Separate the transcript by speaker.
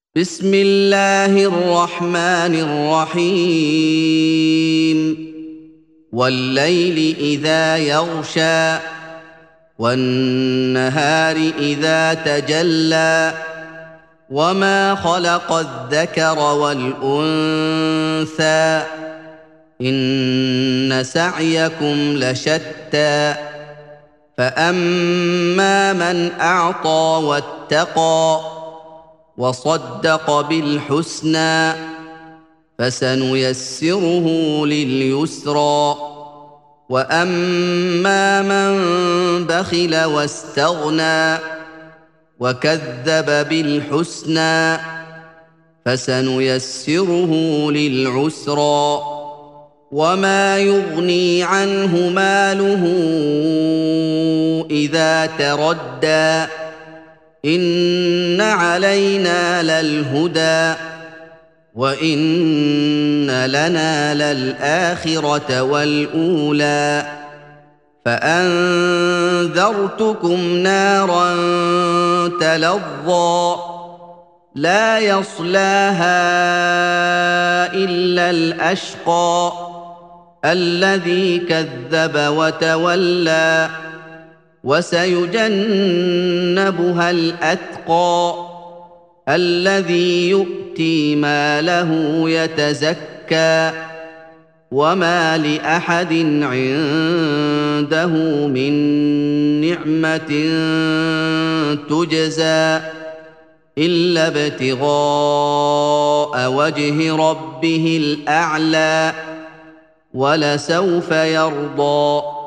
Speaker 1: بسم الله الرحمن الرحيم والليل إذا يغشى والنهار إذا تجلى وما خلق الذكر والأنثى إن سعيكم لشتى فأما من أعطى واتقى وصدق بالحسنى فسنيسره لليسرى واما من بخل واستغنى وكذب بالحسنى فسنيسره للعسرى وما يغني عنه ماله اذا تردى إن علينا للهدى وإن لنا للآخرة والأولى فأنذرتكم نارا تلظى لا يصلاها إلا الأشقى الذي كذب وتولى وسيجنبها الأتقى الذي يؤتي ماله يتزكى وما لأحد عنده من نعمة تجزى إلا ابتغاء وجه ربه الأعلى ولسوف يرضى